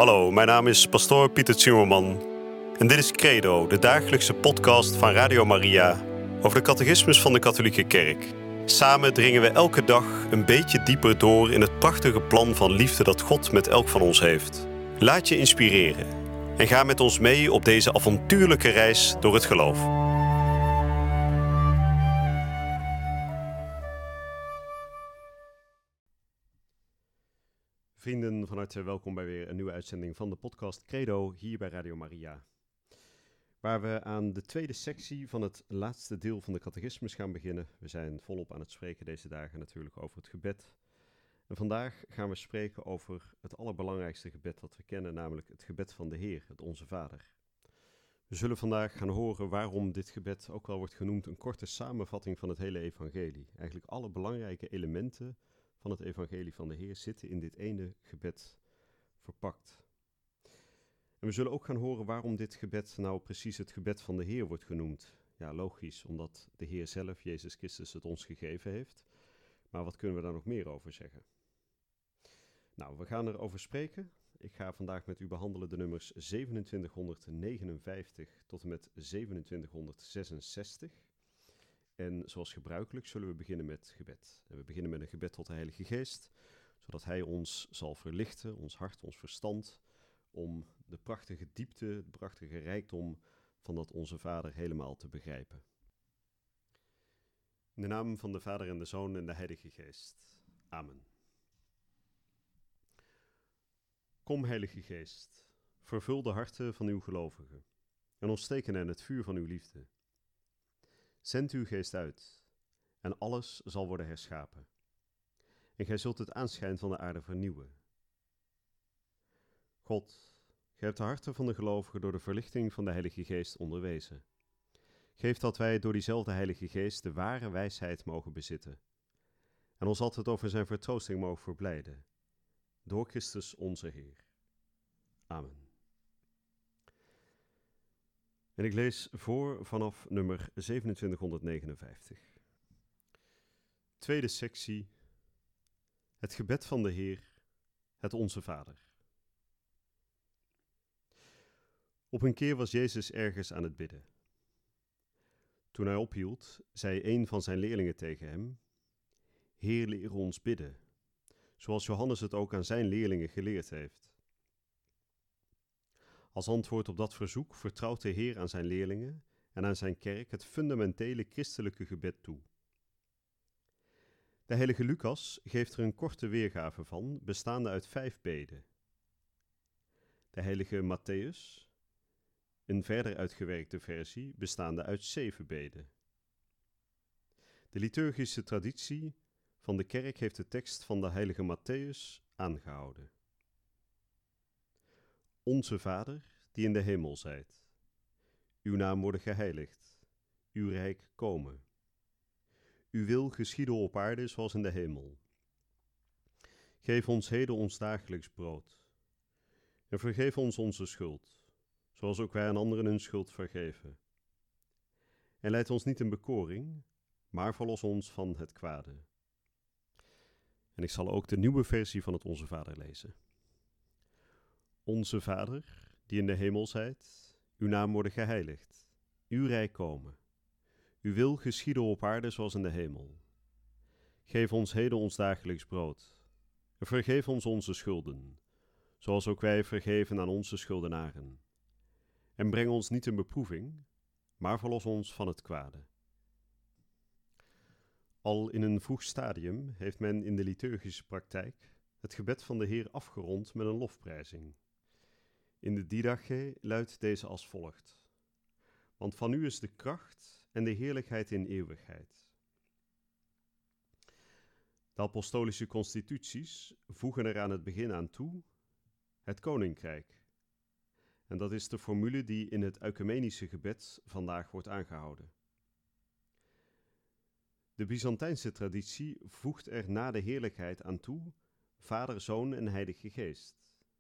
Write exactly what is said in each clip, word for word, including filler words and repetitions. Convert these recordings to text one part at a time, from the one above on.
Hallo, mijn naam is pastoor Pieter Zimmerman en dit is Credo, de dagelijkse podcast van Radio Maria over de catechismus van de katholieke kerk. Samen dringen we elke dag een beetje dieper door in het prachtige plan van liefde dat God met elk van ons heeft. Laat je inspireren en ga met ons mee op deze avontuurlijke reis door het geloof. Vrienden, van harte welkom bij weer een nieuwe uitzending van de podcast Credo hier bij Radio Maria. Waar we aan de tweede sectie van het laatste deel van de catechismus gaan beginnen. We zijn volop aan het spreken deze dagen natuurlijk over het gebed. En vandaag gaan we spreken over het allerbelangrijkste gebed dat we kennen, namelijk het gebed van de Heer, het Onze Vader. We zullen vandaag gaan horen waarom dit gebed ook wel wordt genoemd een korte samenvatting van het hele evangelie. Eigenlijk alle belangrijke elementen van het evangelie van de Heer zitten in dit ene gebed verpakt. En we zullen ook gaan horen waarom dit gebed nou precies het gebed van de Heer wordt genoemd. Ja, logisch, omdat de Heer zelf, Jezus Christus, het ons gegeven heeft. Maar wat kunnen we daar nog meer over zeggen? Nou, we gaan erover spreken. Ik ga vandaag met u behandelen de nummers zevenentwintighonderdnegenenvijftig tot en met zevenentwintighonderdzesenzestig. En zoals gebruikelijk zullen we beginnen met gebed. En we beginnen met een gebed tot de Heilige Geest, zodat Hij ons zal verlichten, ons hart, ons verstand, om de prachtige diepte, de prachtige rijkdom van dat Onze Vader helemaal te begrijpen. In de naam van de Vader en de Zoon en de Heilige Geest. Amen. Kom, Heilige Geest, vervul de harten van uw gelovigen en ontsteek hen het vuur van uw liefde. Zend uw geest uit, en alles zal worden herschapen. En gij zult het aanschijn van de aarde vernieuwen. God, gij hebt de harten van de gelovigen door de verlichting van de Heilige Geest onderwezen. Geef dat wij door diezelfde Heilige Geest de ware wijsheid mogen bezitten. En ons altijd over zijn vertroosting mogen verblijden. Door Christus onze Heer. Amen. En ik lees voor vanaf nummer zevenentwintighonderdnegenenvijftig. Tweede sectie. Het gebed van de Heer, het Onze Vader. Op een keer was Jezus ergens aan het bidden. Toen hij ophield, zei een van zijn leerlingen tegen hem: Heer, leer ons bidden, zoals Johannes het ook aan zijn leerlingen geleerd heeft. Als antwoord op dat verzoek vertrouwt de Heer aan zijn leerlingen en aan zijn kerk het fundamentele christelijke gebed toe. De heilige Lucas geeft er een korte weergave van, bestaande uit vijf beden. De heilige Matthäus, een verder uitgewerkte versie, bestaande uit zeven beden. De liturgische traditie van de kerk heeft de tekst van de heilige Matthäus aangehouden. Onze Vader, die in de hemel zijt. Uw naam worden geheiligd. Uw rijk komen. Uw wil geschieden op aarde zoals in de hemel. Geef ons heden ons dagelijks brood. En vergeef ons onze schuld, zoals ook wij aan anderen hun schuld vergeven. En leid ons niet in bekoring, maar verlos ons van het kwade. En ik zal ook de nieuwe versie van het Onze Vader lezen. Onze Vader, die in de hemel zijt, uw naam worden geheiligd, uw rijk komen. Uw wil geschieden op aarde zoals in de hemel. Geef ons heden ons dagelijks brood. En vergeef ons onze schulden, zoals ook wij vergeven aan onze schuldenaren. En breng ons niet in beproeving, maar verlos ons van het kwade. Al in een vroeg stadium heeft men in de liturgische praktijk het gebed van de Heer afgerond met een lofprijzing. In de Didache luidt deze als volgt: Want van u is de kracht en de heerlijkheid in eeuwigheid. De apostolische constituties voegen er aan het begin aan toe: het koninkrijk. En dat is de formule die in het oecumenische gebed vandaag wordt aangehouden. De Byzantijnse traditie voegt er na de heerlijkheid aan toe Vader, Zoon en Heilige Geest.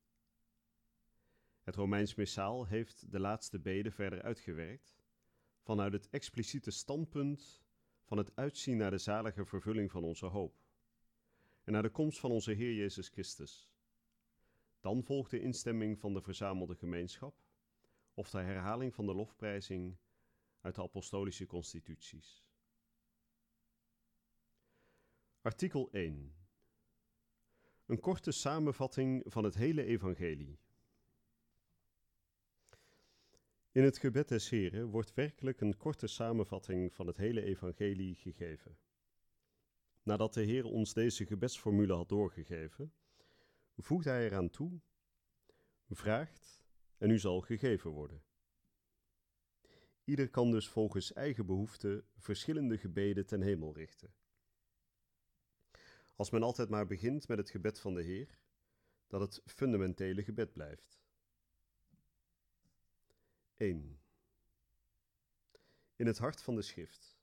Het Romeins Missaal heeft de laatste bede verder uitgewerkt vanuit het expliciete standpunt van het uitzien naar de zalige vervulling van onze hoop en naar de komst van onze Heer Jezus Christus. Dan volgt de instemming van de verzamelde gemeenschap of de herhaling van de lofprijzing uit de apostolische constituties. Artikel één. Een korte samenvatting van het hele evangelie. In het gebed des Heren wordt werkelijk een korte samenvatting van het hele evangelie gegeven. Nadat de Heer ons deze gebedsformule had doorgegeven, voegt hij eraan toe: vraagt en u zal gegeven worden. Ieder kan dus volgens eigen behoefte verschillende gebeden ten hemel richten. Als men altijd maar begint met het gebed van de Heer, dat het fundamentele gebed blijft. één. In het hart van de schrift.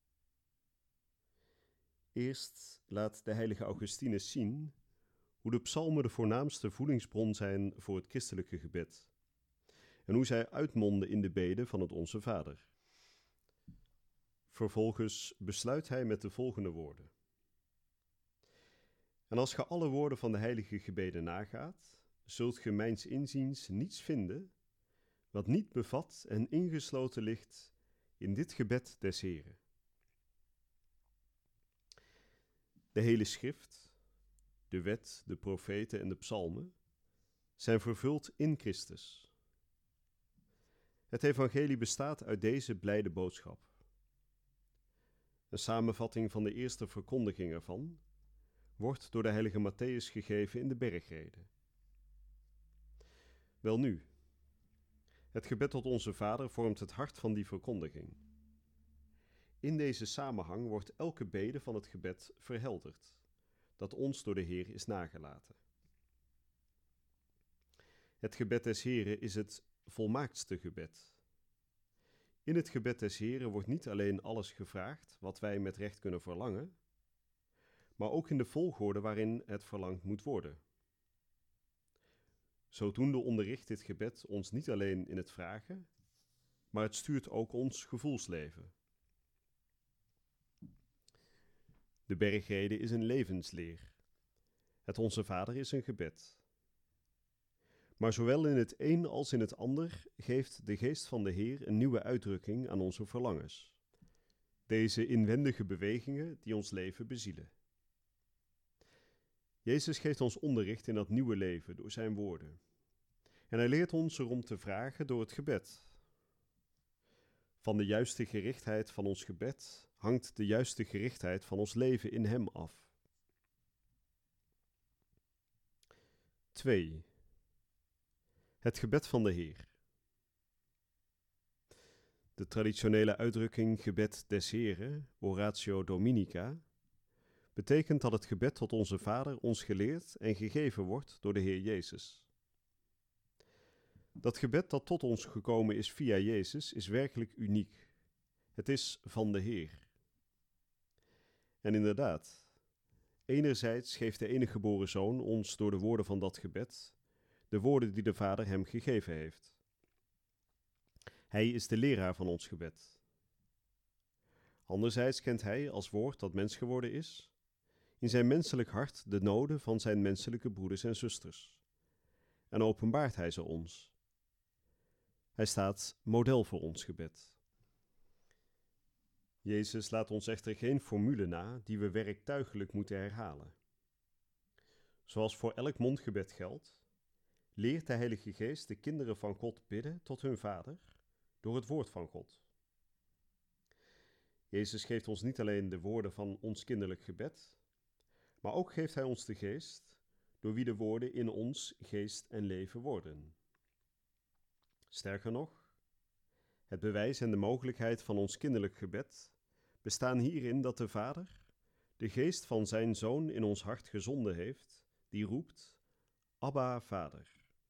Eerst laat de heilige Augustinus zien hoe de psalmen de voornaamste voedingsbron zijn voor het christelijke gebed en hoe zij uitmonden in de bede van het Onze Vader. Vervolgens besluit hij met de volgende woorden. En als ge alle woorden van de heilige gebeden nagaat, zult ge mijns inziens niets vinden wat niet bevat en ingesloten ligt in dit gebed des Heren. De hele schrift, de wet, de profeten en de psalmen zijn vervuld in Christus. Het evangelie bestaat uit deze blijde boodschap. Een samenvatting van de eerste verkondiging ervan wordt door de heilige Mattheüs gegeven in de bergrede. Welnu, het gebed tot onze Vader vormt het hart van die verkondiging. In deze samenhang wordt elke bede van het gebed verhelderd, dat ons door de Heer is nagelaten. Het gebed des Heren is het volmaaktste gebed. In het gebed des Heren wordt niet alleen alles gevraagd wat wij met recht kunnen verlangen, maar ook in de volgorde waarin het verlangd moet worden. Zodoende onderricht dit gebed ons niet alleen in het vragen, maar het stuurt ook ons gevoelsleven. De bergrede is een levensleer. Het Onze Vader is een gebed. Maar zowel in het een als in het ander geeft de geest van de Heer een nieuwe uitdrukking aan onze verlangens. Deze inwendige bewegingen die ons leven bezielen. Jezus geeft ons onderricht in dat nieuwe leven door zijn woorden. En hij leert ons erom te vragen door het gebed. Van de juiste gerichtheid van ons gebed hangt de juiste gerichtheid van ons leven in hem af. twee. Het gebed van de Heer. De traditionele uitdrukking gebed des Heren, Oratio Dominica, betekent dat het gebed tot onze Vader ons geleerd en gegeven wordt door de Heer Jezus. Dat gebed dat tot ons gekomen is via Jezus is werkelijk uniek. Het is van de Heer. En inderdaad, enerzijds geeft de enige geboren Zoon ons door de woorden van dat gebed de woorden die de Vader hem gegeven heeft. Hij is de leraar van ons gebed. Anderzijds kent hij, als woord dat mens geworden is, in zijn menselijk hart de noden van zijn menselijke broeders en zusters. En openbaart hij ze ons. Hij staat model voor ons gebed. Jezus laat ons echter geen formule na die we werktuigelijk moeten herhalen. Zoals voor elk mondgebed geldt, leert de Heilige Geest de kinderen van God bidden tot hun Vader door het woord van God. Jezus geeft ons niet alleen de woorden van ons kinderlijk gebed, maar ook geeft hij ons de Geest, door wie de woorden in ons geest en leven worden. Sterker nog, het bewijs en de mogelijkheid van ons kinderlijk gebed bestaan hierin dat de Vader de Geest van zijn Zoon in ons hart gezonden heeft, die roept: Abba, Vader.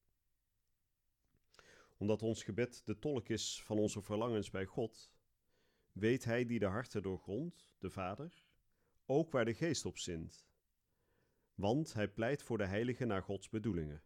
Omdat ons gebed de tolk is van onze verlangens bij God, weet hij die de harten doorgrondt, de Vader, ook waar de Geest op zint. Want hij pleit voor de heiligen naar Gods bedoelingen.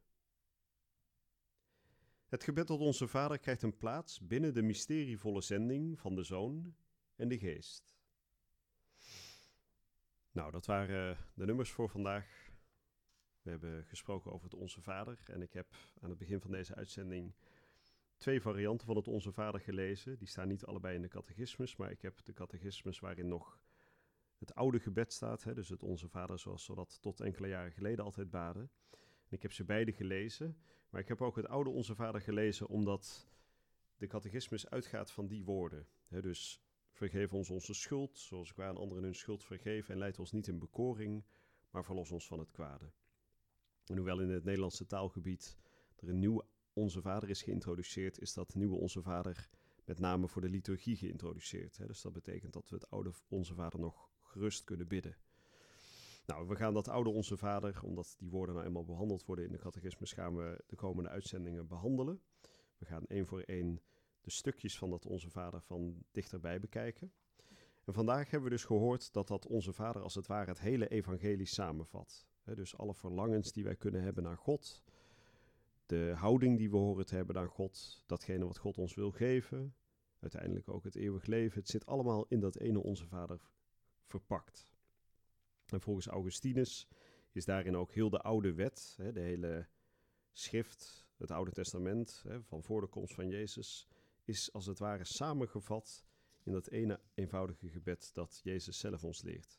Het gebed tot onze Vader krijgt een plaats binnen de mysterievolle zending van de Zoon en de Geest. Nou, dat waren de nummers voor vandaag. We hebben gesproken over het Onze Vader en ik heb aan het begin van deze uitzending twee varianten van het Onze Vader gelezen. Die staan niet allebei in de catechismus, maar ik heb de catechismus waarin nog het oude gebed staat, hè, dus het Onze Vader zoals we dat tot enkele jaren geleden altijd baden. En ik heb ze beide gelezen, maar ik heb ook het oude Onze Vader gelezen omdat de catechismus uitgaat van die woorden. Hè, dus vergeef ons onze schuld, zoals we aan anderen hun schuld vergeven, en leid ons niet in bekoring, maar verlos ons van het kwade. En hoewel in het Nederlandse taalgebied er een nieuw Onze Vader is geïntroduceerd, is dat nieuwe Onze Vader met name voor de liturgie geïntroduceerd. Hè. Dus dat betekent dat we het oude Onze Vader nog gerust kunnen bidden. Nou, we gaan dat oude Onze Vader, omdat die woorden nou eenmaal behandeld worden in de catechismus, gaan we de komende uitzendingen behandelen. We gaan één voor één de stukjes van dat Onze Vader van dichterbij bekijken. En vandaag hebben we dus gehoord dat dat Onze Vader als het ware het hele evangelie samenvat. He, dus alle verlangens die wij kunnen hebben naar God, de houding die we horen te hebben naar God, datgene wat God ons wil geven, uiteindelijk ook het eeuwig leven. Het zit allemaal in dat ene Onze Vader verpakt. En volgens Augustinus is daarin ook heel de oude wet, he, de hele schrift, het Oude Testament, he, van voor de komst van Jezus, is als het ware samengevat in dat ene eenvoudige gebed dat Jezus zelf ons leert.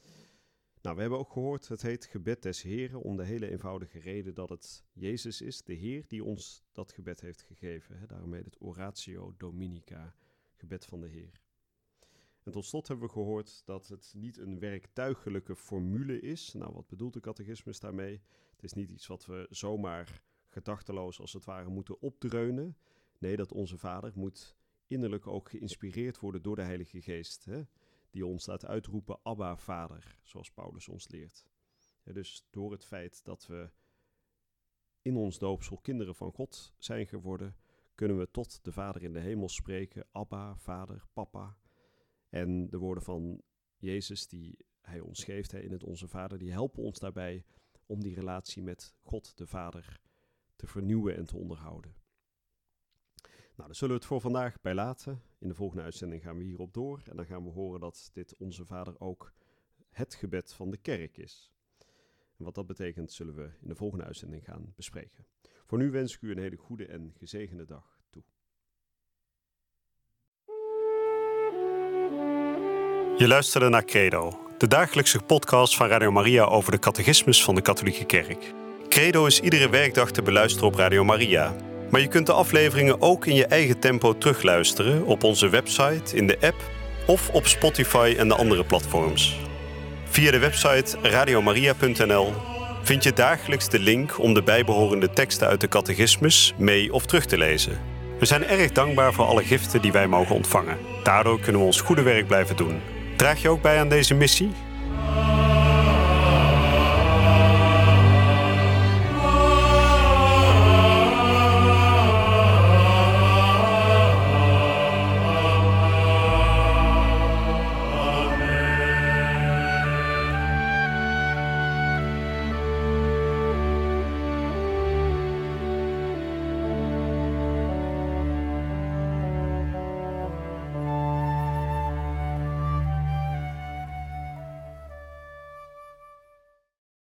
Nou, we hebben ook gehoord, het heet gebed des Heren, om de hele eenvoudige reden dat het Jezus is, de Heer, die ons dat gebed heeft gegeven. Hè? Daarom heet het Oratio Dominica, gebed van de Heer. En tot slot hebben we gehoord dat het niet een werktuigelijke formule is. Nou, wat bedoelt de catechismus daarmee? Het is niet iets wat we zomaar gedachteloos als het ware moeten opdreunen. Nee, dat Onze Vader moet innerlijk ook geïnspireerd worden door de Heilige Geest, hè? Die ons laat uitroepen, Abba, Vader, zoals Paulus ons leert. Ja, dus door het feit dat we in ons doopsel kinderen van God zijn geworden, kunnen we tot de Vader in de hemel spreken, Abba, Vader, Papa. En de woorden van Jezus die hij ons geeft, hè, in het Onze Vader, die helpen ons daarbij om die relatie met God, de Vader, te vernieuwen en te onderhouden. Nou, daar zullen we het voor vandaag bij laten. In de volgende uitzending gaan we hierop door. En dan gaan we horen dat dit Onze Vader ook het gebed van de kerk is. En wat dat betekent, zullen we in de volgende uitzending gaan bespreken. Voor nu wens ik u een hele goede en gezegende dag toe. Je luisterde naar Credo, de dagelijkse podcast van Radio Maria over de catechismus van de Katholieke Kerk. Credo is iedere werkdag te beluisteren op Radio Maria. Maar je kunt de afleveringen ook in je eigen tempo terugluisteren op onze website, in de app of op Spotify en de andere platforms. Via de website radiomaria punt n l vind je dagelijks de link om de bijbehorende teksten uit de catechismus mee of terug te lezen. We zijn erg dankbaar voor alle giften die wij mogen ontvangen. Daardoor kunnen we ons goede werk blijven doen. Draag je ook bij aan deze missie?